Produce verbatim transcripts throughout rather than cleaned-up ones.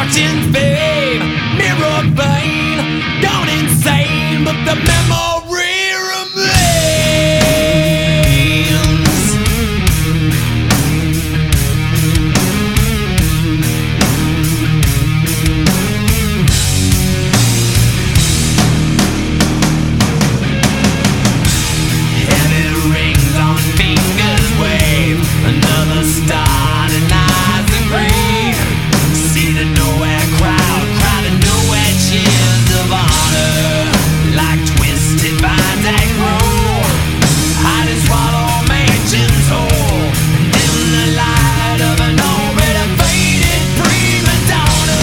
Fortune's fame, mirror vein, gone insane, but the memory remains. Heavy rings on fingers wave, another star denies the grave. See the nowhere crowd, crowded nowhere cheers of honor, like twisted vines that grow, hide and swallow mansions whole, dim the light of an already faded prima donna.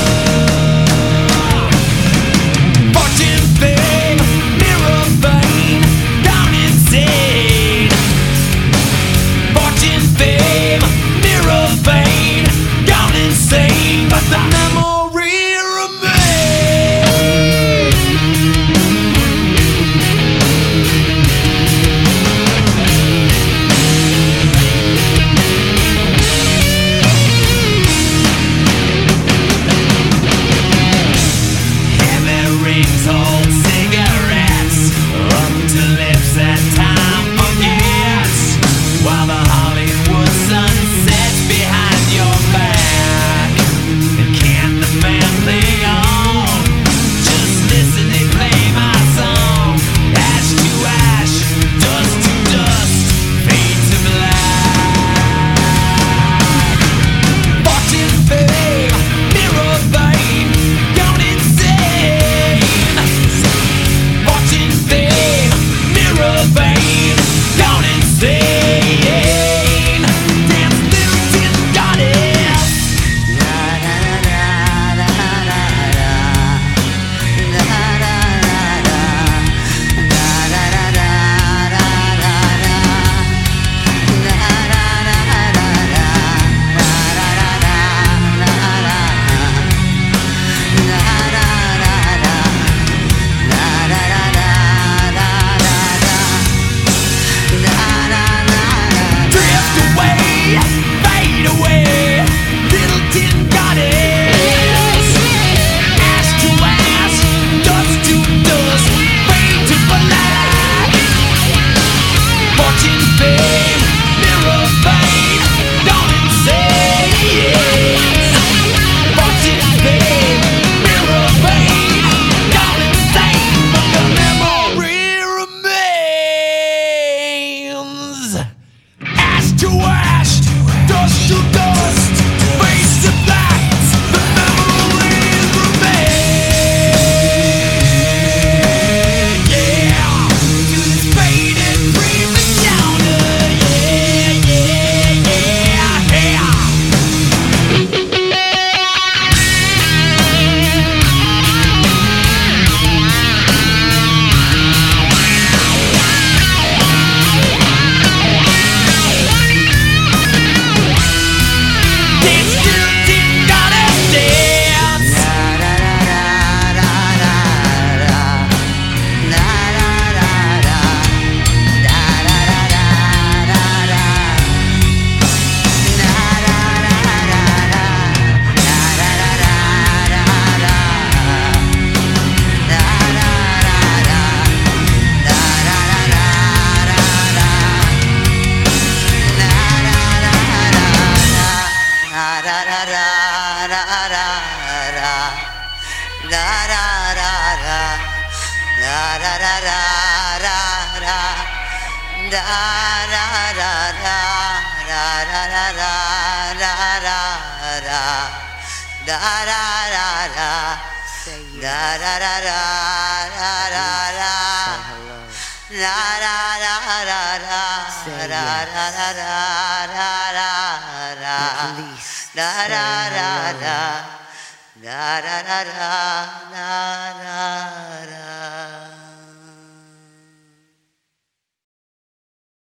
Fortune, fame, mirror vein, gone insane. Fortune, fame, mirror vein, gone insane, but the memory remains. Heavy rings hold cigarettes up to lips that time forgets, while the Hollywood sun sets behind your back. And can't the family on just listen, they play my song? Ash to ash, dust to dust, fade to black. Fortune, fame, mirror vein, gone insane. Fortune, fame, mirror vein, gone insane. Dance lyrics goddess. Drift away, fade away, little tin goddess. Ash to ash, dust to dust, fade to black. Fortune, fame, mirror vein, gone insane. Fortune, fame, mirror vein, gone insane, but the memory remains. Ash to ash, dust to dust, face to black, the memories remain. Yeah, to this faded prima donna. Yeah, yeah, yeah, yeah. Dance till tin goddess dance. Da da da da da da da da.